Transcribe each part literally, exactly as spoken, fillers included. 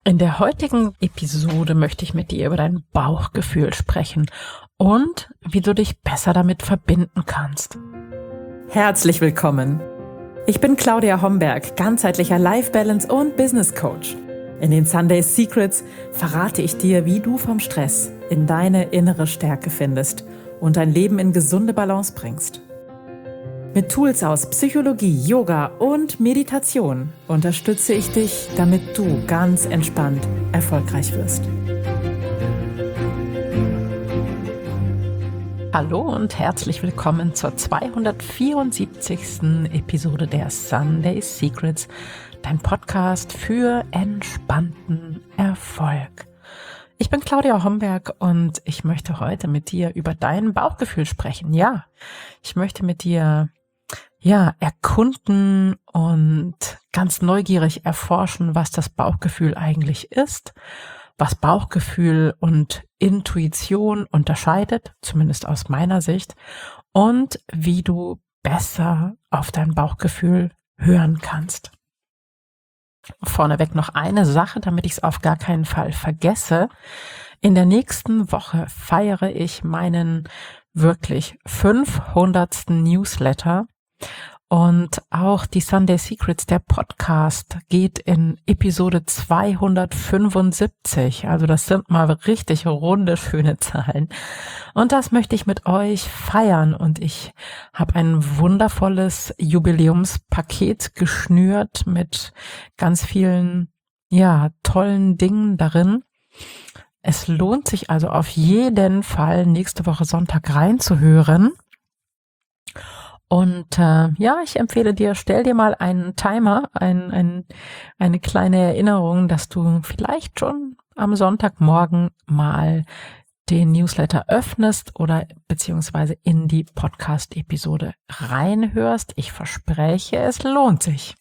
In der heutigen Episode möchte ich mit dir über dein Bauchgefühl sprechen und wie du dich besser damit verbinden kannst. Herzlich willkommen. Ich bin Claudia Homberg, ganzheitlicher Life Balance und Business Coach. In den Sunday Secrets verrate ich dir, wie du vom Stress in deine innere Stärke findest und dein Leben in gesunde Balance bringst. Mit Tools aus Psychologie, Yoga und Meditation unterstütze ich dich, damit du ganz entspannt erfolgreich wirst. Hallo und herzlich willkommen zur zweihundertvierundsiebzigsten Episode der Sunday Secrets, dein Podcast für entspannten Erfolg. Ich bin Claudia Homberg und ich möchte heute mit dir über dein Bauchgefühl sprechen. Ja, ich möchte mit dir ja erkunden und ganz neugierig erforschen, was das Bauchgefühl eigentlich ist, was Bauchgefühl und Intuition unterscheidet, zumindest aus meiner Sicht, und wie du besser auf dein Bauchgefühl hören kannst. Vorneweg noch eine Sache, damit ich es auf gar keinen Fall vergesse. In der nächsten Woche feiere ich meinen wirklich fünfhundertsten Newsletter. Und auch die Sunday Secrets, der Podcast, geht in Episode zweihundertfünfundsiebzig. Also das sind mal richtig runde, schöne Zahlen. Und das möchte ich mit euch feiern. Und ich habe ein wundervolles Jubiläumspaket geschnürt mit ganz vielen, ja, tollen Dingen darin. Es lohnt sich also auf jeden Fall, nächste Woche Sonntag reinzuhören. Und äh, ja, ich empfehle dir, stell dir mal einen Timer, ein, ein, eine kleine Erinnerung, dass du vielleicht schon am Sonntagmorgen mal den Newsletter öffnest oder beziehungsweise in die Podcast-Episode reinhörst. Ich verspreche, es lohnt sich.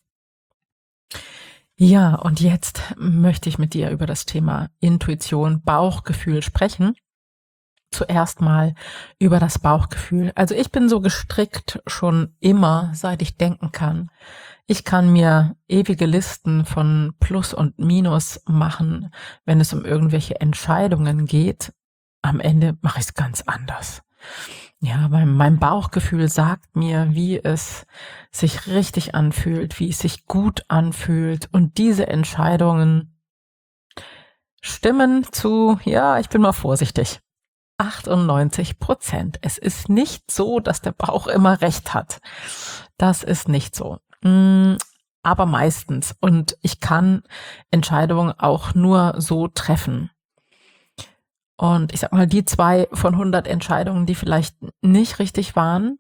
Ja, und jetzt möchte ich mit dir über das Thema Intuition, Bauchgefühl sprechen. Zuerst mal über das Bauchgefühl. Also ich bin so gestrickt schon immer, seit ich denken kann. Ich kann mir ewige Listen von Plus und Minus machen, wenn es um irgendwelche Entscheidungen geht. Am Ende mache ich es ganz anders. Ja, mein, mein Bauchgefühl sagt mir, wie es sich richtig anfühlt, wie es sich gut anfühlt. Und diese Entscheidungen stimmen zu, ja, ich bin mal vorsichtig, achtundneunzig Prozent. Es ist nicht so, dass der Bauch immer recht hat. Das ist nicht so. Aber meistens. Und ich kann Entscheidungen auch nur so treffen. Und ich sag mal, die zwei von hundert Entscheidungen, die vielleicht nicht richtig waren,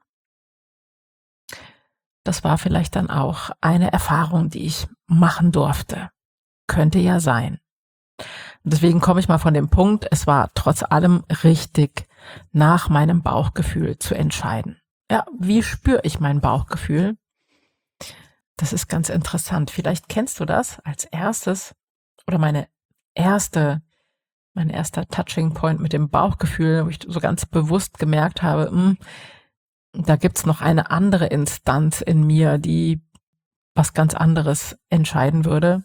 das war vielleicht dann auch eine Erfahrung, die ich machen durfte. Könnte ja sein. Und deswegen komme ich mal von dem Punkt, es war trotz allem richtig, nach meinem Bauchgefühl zu entscheiden. Ja, wie spüre ich mein Bauchgefühl? Das ist ganz interessant. Vielleicht kennst du das als erstes oder meine erste, mein erster Touching Point mit dem Bauchgefühl, wo ich so ganz bewusst gemerkt habe, mh, da gibt's noch eine andere Instanz in mir, die was ganz anderes entscheiden würde.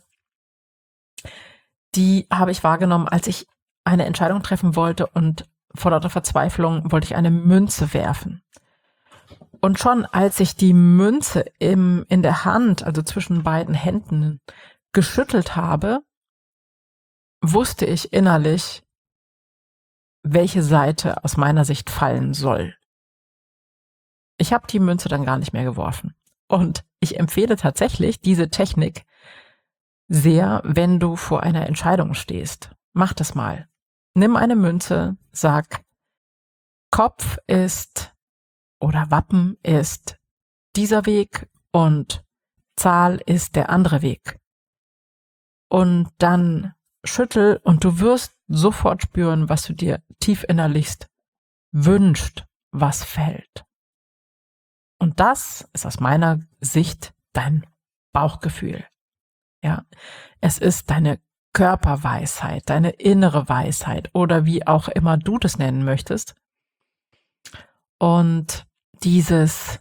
Die habe ich wahrgenommen, als ich eine Entscheidung treffen wollte und vor lauter Verzweiflung wollte ich eine Münze werfen. Und schon als ich die Münze im, in der Hand, also zwischen beiden Händen, geschüttelt habe, wusste ich innerlich, welche Seite aus meiner Sicht fallen soll. Ich habe die Münze dann gar nicht mehr geworfen. Und ich empfehle tatsächlich diese Technik sehr, wenn du vor einer Entscheidung stehst. Mach das mal. Nimm eine Münze, sag, Kopf ist oder Wappen ist dieser Weg und Zahl ist der andere Weg. Und dann schüttel und du wirst sofort spüren, was du dir tief innerlichst wünscht, was fällt. Und das ist aus meiner Sicht dein Bauchgefühl. Ja, es ist deine Körperweisheit, deine innere Weisheit oder wie auch immer du das nennen möchtest. Und dieses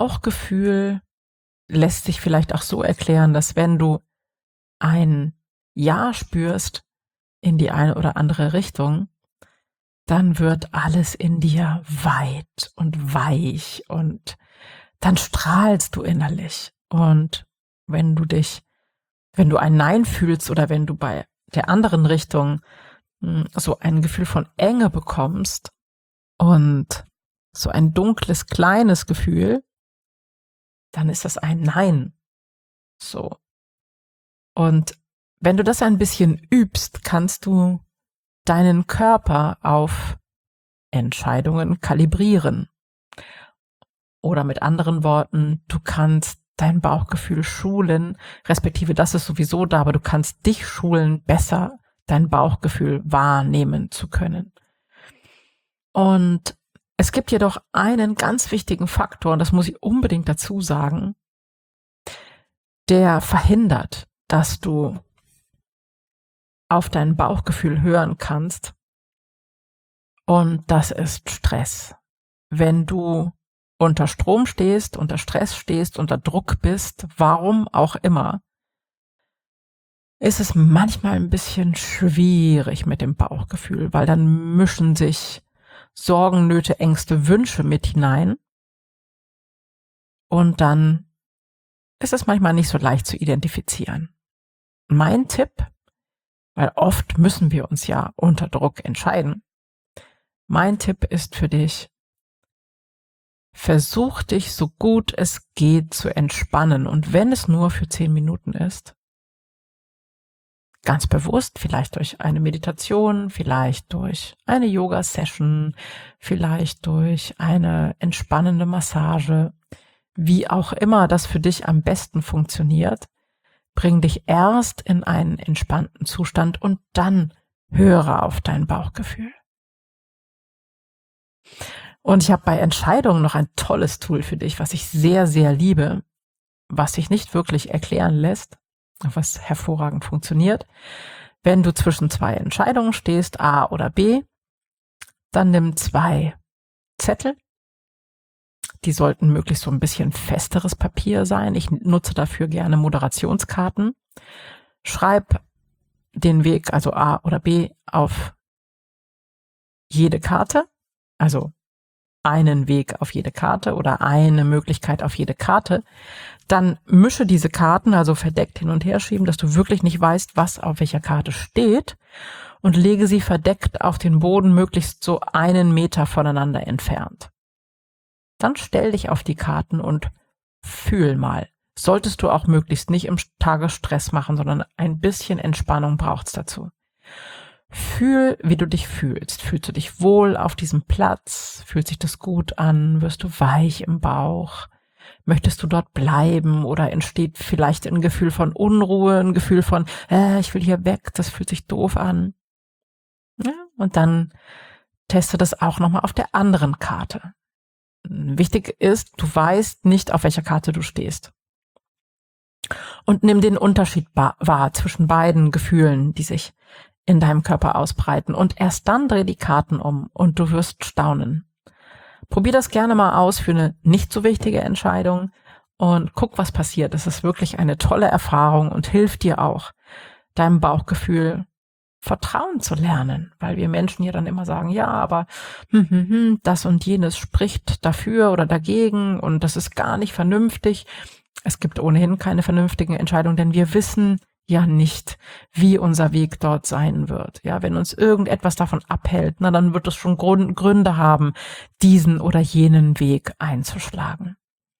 Bauchgefühl lässt sich vielleicht auch so erklären, dass wenn du ein Ja spürst in die eine oder andere Richtung, dann wird alles in dir weit und weich und dann strahlst du innerlich. Und wenn du dich, wenn du ein Nein fühlst oder wenn du bei der anderen Richtung mh, so ein Gefühl von Enge bekommst und so ein dunkles, kleines Gefühl, dann ist das ein Nein. So. Und wenn du das ein bisschen übst, kannst du deinen Körper auf Entscheidungen kalibrieren. Oder mit anderen Worten, du kannst dein Bauchgefühl schulen, respektive das ist sowieso da, aber du kannst dich schulen, besser dein Bauchgefühl wahrnehmen zu können. Und es gibt jedoch einen ganz wichtigen Faktor, und das muss ich unbedingt dazu sagen, der verhindert, dass du auf dein Bauchgefühl hören kannst. Und das ist Stress. Wenn du unter Strom stehst, unter Stress stehst, unter Druck bist, warum auch immer, ist es manchmal ein bisschen schwierig mit dem Bauchgefühl, weil dann mischen sich Sorgen, Nöte, Ängste, Wünsche mit hinein. Und dann ist es manchmal nicht so leicht zu identifizieren. Mein Tipp, weil oft müssen wir uns ja unter Druck entscheiden, mein Tipp ist für dich, versuch dich so gut es geht zu entspannen. Und wenn es nur für zehn Minuten ist, ganz bewusst, vielleicht durch eine Meditation, vielleicht durch eine Yoga-Session, vielleicht durch eine entspannende Massage, wie auch immer das für dich am besten funktioniert, bring dich erst in einen entspannten Zustand und dann höre auf dein Bauchgefühl. Und ich habe bei Entscheidungen noch ein tolles Tool für dich, was ich sehr, sehr liebe, was sich nicht wirklich erklären lässt, was hervorragend funktioniert. Wenn du zwischen zwei Entscheidungen stehst, A oder B, dann nimm zwei Zettel. Die sollten möglichst so ein bisschen festeres Papier sein. Ich nutze dafür gerne Moderationskarten. Schreib den Weg, also A oder B, auf jede Karte, also einen Weg auf jede Karte oder eine Möglichkeit auf jede Karte. Dann mische diese Karten, also verdeckt hin und her schieben, dass du wirklich nicht weißt, was auf welcher Karte steht, und lege sie verdeckt auf den Boden, möglichst so einen Meter voneinander entfernt. Dann stell dich auf die Karten und fühl mal. Solltest du auch möglichst nicht im Tagesstress machen, sondern ein bisschen Entspannung braucht's dazu. Fühl, wie du dich fühlst. Fühlst du dich wohl auf diesem Platz? Fühlt sich das gut an? Wirst du weich im Bauch? Möchtest du dort bleiben oder entsteht vielleicht ein Gefühl von Unruhe, ein Gefühl von, äh, ich will hier weg, das fühlt sich doof an? Ja, und dann teste das auch nochmal auf der anderen Karte. Wichtig ist, du weißt nicht, auf welcher Karte du stehst. Und nimm den Unterschied wahr zwischen beiden Gefühlen, die sich in deinem Körper ausbreiten. Und erst dann dreh die Karten um und du wirst staunen. Probier das gerne mal aus für eine nicht so wichtige Entscheidung und guck, was passiert. Das ist wirklich eine tolle Erfahrung und hilft dir auch, deinem Bauchgefühl Vertrauen zu lernen, weil wir Menschen ja dann immer sagen, ja, aber hm, hm, hm, das und jenes spricht dafür oder dagegen und das ist gar nicht vernünftig. Es gibt ohnehin keine vernünftigen Entscheidungen, denn wir wissen ja nicht, wie unser Weg dort sein wird. Ja, wenn uns irgendetwas davon abhält, na, dann wird es schon Grund, Gründe haben, diesen oder jenen Weg einzuschlagen.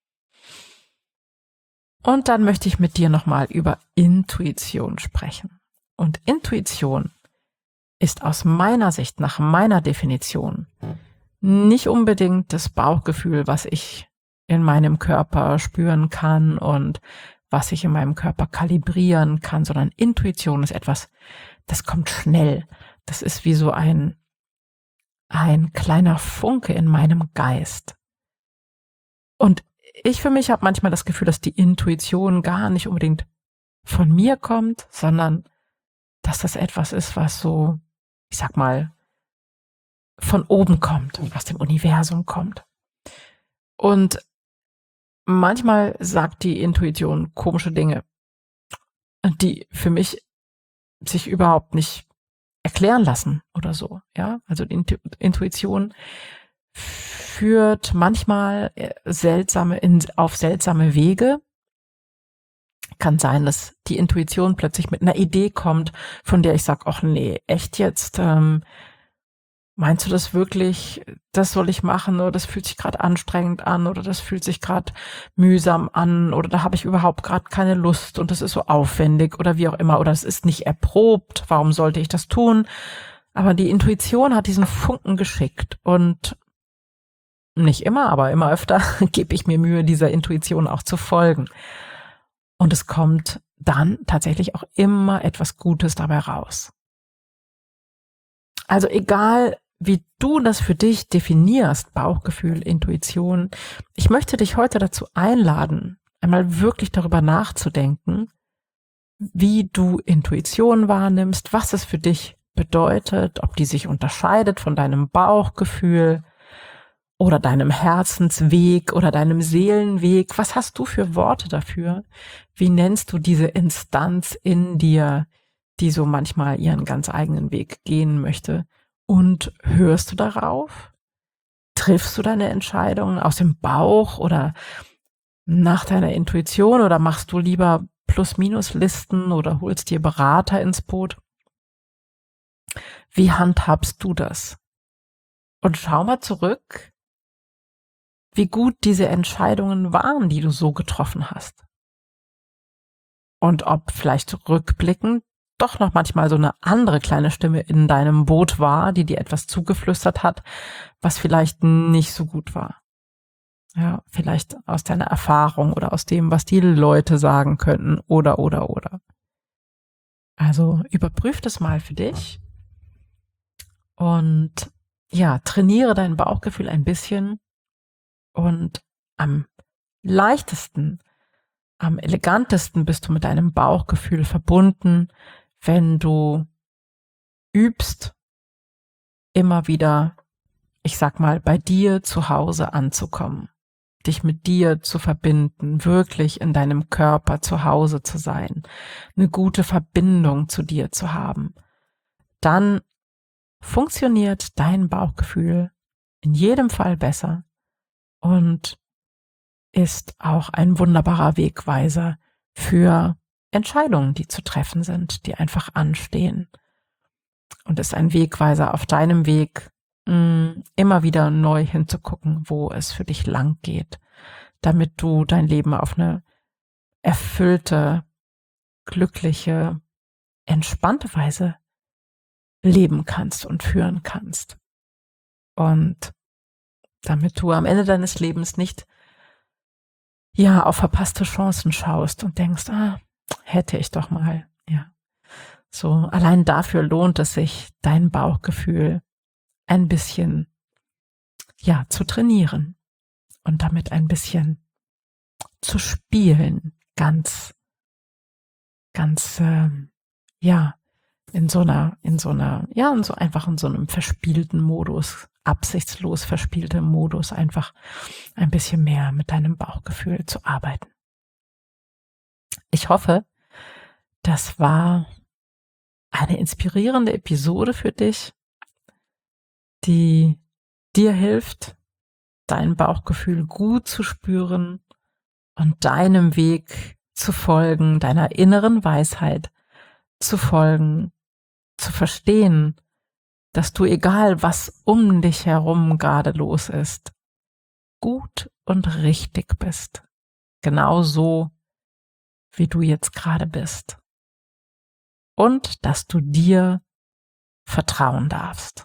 Und dann möchte ich mit dir nochmal über Intuition sprechen. Und Intuition ist aus meiner Sicht, nach meiner Definition, nicht unbedingt das Bauchgefühl, was ich in meinem Körper spüren kann und was ich in meinem Körper kalibrieren kann, sondern Intuition ist etwas, das kommt schnell. Das ist wie so ein, ein kleiner Funke in meinem Geist. Und ich für mich habe manchmal das Gefühl, dass die Intuition gar nicht unbedingt von mir kommt, sondern dass das etwas ist, was so, ich sag mal, von oben kommt und aus dem Universum kommt. Und manchmal sagt die Intuition komische Dinge, die für mich sich überhaupt nicht erklären lassen oder so. Ja, also die Intu- Intuition führt manchmal seltsame in, auf seltsame Wege. Kann sein, dass die Intuition plötzlich mit einer Idee kommt, von der ich sage, ach nee, echt jetzt? Ähm, meinst du das wirklich? Das soll ich machen? Oder das fühlt sich gerade anstrengend an? Oder das fühlt sich gerade mühsam an? Oder da habe ich überhaupt gerade keine Lust und das ist so aufwendig oder wie auch immer. Oder es ist nicht erprobt. Warum sollte ich das tun? Aber die Intuition hat diesen Funken geschickt und nicht immer, aber immer öfter gebe ich mir Mühe, dieser Intuition auch zu folgen. Und es kommt dann tatsächlich auch immer etwas Gutes dabei raus. Also egal, wie du das für dich definierst, Bauchgefühl, Intuition, ich möchte dich heute dazu einladen, einmal wirklich darüber nachzudenken, wie du Intuition wahrnimmst, was es für dich bedeutet, ob die sich unterscheidet von deinem Bauchgefühl oder deinem Herzensweg oder deinem Seelenweg. Was hast du für Worte dafür? Wie nennst du diese Instanz in dir, die so manchmal ihren ganz eigenen Weg gehen möchte? Und hörst du darauf? Triffst du deine Entscheidungen aus dem Bauch oder nach deiner Intuition oder machst du lieber Plus-Minus-Listen oder holst dir Berater ins Boot? Wie handhabst du das? Und schau mal zurück, wie gut diese Entscheidungen waren, die du so getroffen hast. Und ob vielleicht rückblickend doch noch manchmal so eine andere kleine Stimme in deinem Boot war, die dir etwas zugeflüstert hat, was vielleicht nicht so gut war. Ja, vielleicht aus deiner Erfahrung oder aus dem, was die Leute sagen könnten oder, oder, oder. Also überprüf das mal für dich und ja, trainiere dein Bauchgefühl ein bisschen. Und am leichtesten, am elegantesten bist du mit deinem Bauchgefühl verbunden, wenn du übst, immer wieder, ich sag mal, bei dir zu Hause anzukommen, dich mit dir zu verbinden, wirklich in deinem Körper zu Hause zu sein, eine gute Verbindung zu dir zu haben. Dann funktioniert dein Bauchgefühl in jedem Fall besser. Und ist auch ein wunderbarer Wegweiser für Entscheidungen, die zu treffen sind, die einfach anstehen. Und ist ein Wegweiser auf deinem Weg, mh, immer wieder neu hinzugucken, wo es für dich lang geht, damit du dein Leben auf eine erfüllte, glückliche, entspannte Weise leben kannst und führen kannst. Und damit du am Ende deines Lebens nicht ja auf verpasste Chancen schaust und denkst, ah, hätte ich doch mal, ja. So, allein dafür lohnt es sich, dein Bauchgefühl ein bisschen, ja, zu trainieren und damit ein bisschen zu spielen, ganz, ganz, ähm, ja, in so einer, in so einer, ja, in so einfach in so einem verspielten Modus, absichtslos verspieltem Modus, einfach ein bisschen mehr mit deinem Bauchgefühl zu arbeiten. Ich hoffe, das war eine inspirierende Episode für dich, die dir hilft, dein Bauchgefühl gut zu spüren und deinem Weg zu folgen, deiner inneren Weisheit zu folgen, zu verstehen, dass du, egal was um dich herum gerade los ist, gut und richtig bist. Genau so, wie du jetzt gerade bist. Und dass du dir vertrauen darfst.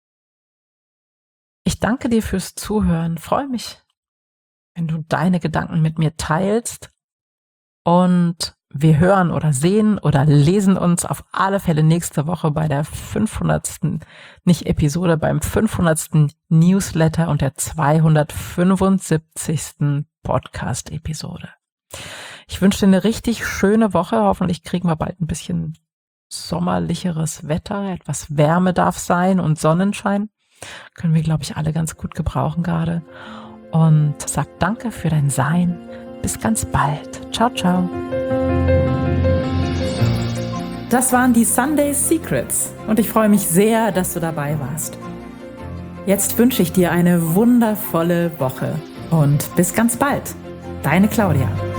Ich danke dir fürs Zuhören. Freue mich, wenn du deine Gedanken mit mir teilst. Und wir hören oder sehen oder lesen uns auf alle Fälle nächste Woche bei der fünfhundertsten nicht Episode, beim fünfhundertsten Newsletter und der zweihundertfünfundsiebzigsten Podcast-Episode. Ich wünsche dir eine richtig schöne Woche. Hoffentlich kriegen wir bald ein bisschen sommerlicheres Wetter. Etwas Wärme darf sein und Sonnenschein. Können wir, glaube ich, alle ganz gut gebrauchen gerade. Und sag danke für dein Sein. Bis ganz bald. Ciao, ciao. Das waren die Sunday Secrets und ich freue mich sehr, dass du dabei warst. Jetzt wünsche ich dir eine wundervolle Woche und bis ganz bald. Deine Claudia.